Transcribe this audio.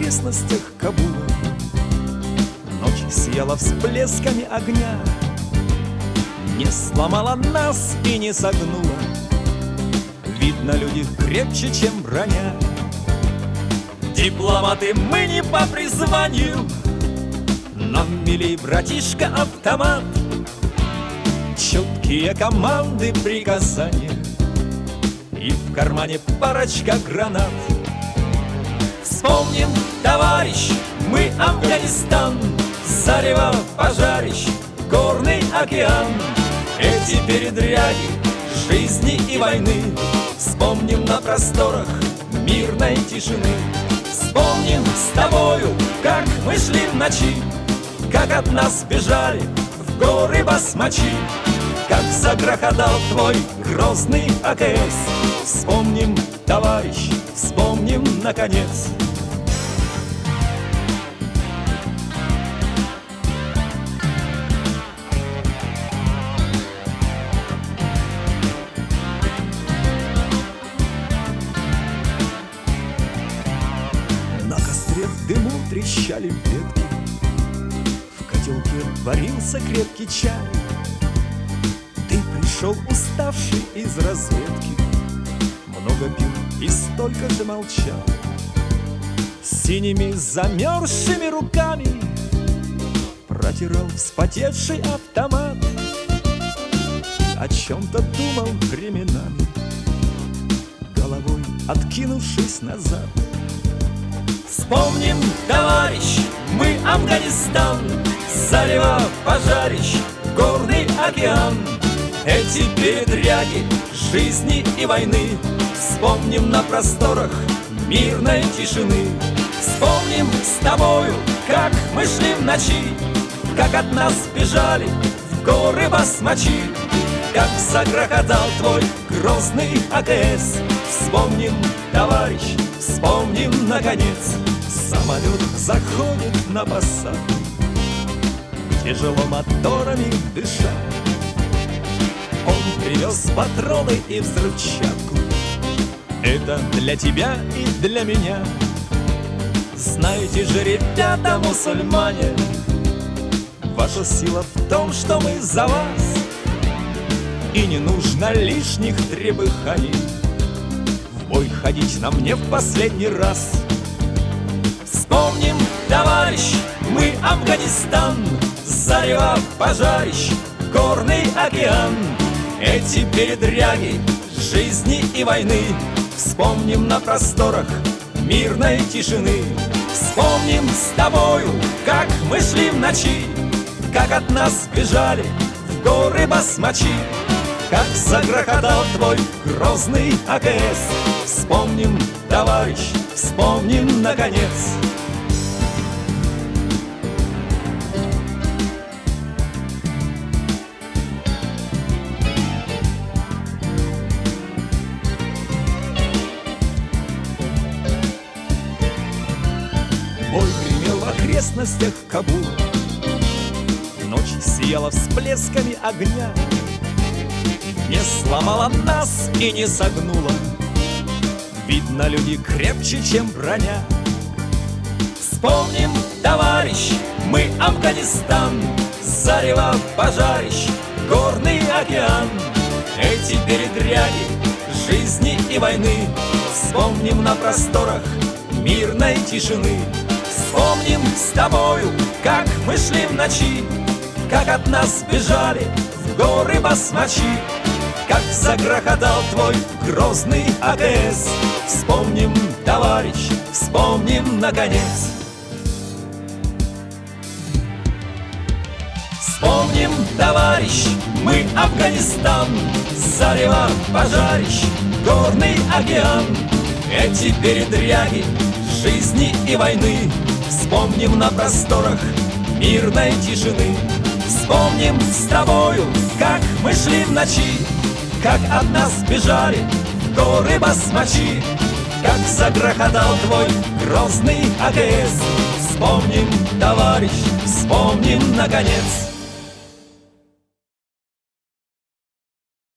окрестностях Кабула. Ночь сияла всплесками огня, не сломала нас и не согнула. Видно, люди крепче, чем броня. Дипломаты мы не по призванию, нам милей, братишка, автомат. Четкие команды, приказания, и в кармане парочка гранат. Вспомним, товарищ, мы Афганистан, зарево, пожарищ, горный океан. Эти передряги жизни и войны вспомним на просторах мирной тишины. Вспомним с тобою, как мы шли в ночи, как от нас бежали в горы басмачи, как загрохотал твой грозный АКС. Вспомним, товарищ, вспомним наконец. На костре в дыму трещали ветки, в котелке варился крепкий чай. Ты пришел уставший из разведки, много пил и столько же молчал. Синими замерзшими руками протирал вспотевший автомат. О чем-то думал временами, головой откинувшись назад. Вспомним, товарищ, мы Афганистан, зарево, пожарищ, горный океан. Эти передряги жизни и войны вспомним на просторах мирной тишины. Вспомним с тобою, как мы шли в ночи, как от нас бежали в горы басмачи, как загрохотал твой грозный АКС. Вспомним, товарищ, вспомним наконец. Самолет заходит на посадку, тяжело моторами дыша. Он привез патроны и взрывчатку, это для тебя и для меня. Знаете же, ребята мусульмане, ваша сила в том, что мы за вас, и не нужно лишних требыханий. В бой ходить нам не в последний раз. Вспомним, товарищ, мы Афганистан, зарево, пожарищ, горный океан. Эти передряги жизни и войны вспомним на просторах мирной тишины. Вспомним с тобою, как мы шли в ночи, как от нас бежали в горы басмачи, как загрохотал твой грозный АКС. Вспомним, товарищ, вспомним наконец. Бой гремел в окрестностях Кабула, ночь сияла всплесками огня, не сломала нас и не согнула. Видно, люди крепче, чем броня. Вспомним, товарищ, мы Афганистан, зарево, пожарищ, горный океан. Эти передряги жизни и войны вспомним на просторах мирной тишины. Вспомним с тобою, как мы шли в ночи, как от нас бежали в горы басмачи, как загрохотал твой грозный АКС. Вспомним, товарищ, вспомним наконец. Вспомним, товарищ, мы Афганистан, зарево, пожарищ, горный океан. Эти передряги жизни и войны вспомним на просторах мирной тишины. Вспомним с тобою, как мы шли в ночи, как от нас бежали в горы басмачи, как загрохотал твой грозный АКС. Вспомним, товарищ, вспомним наконец.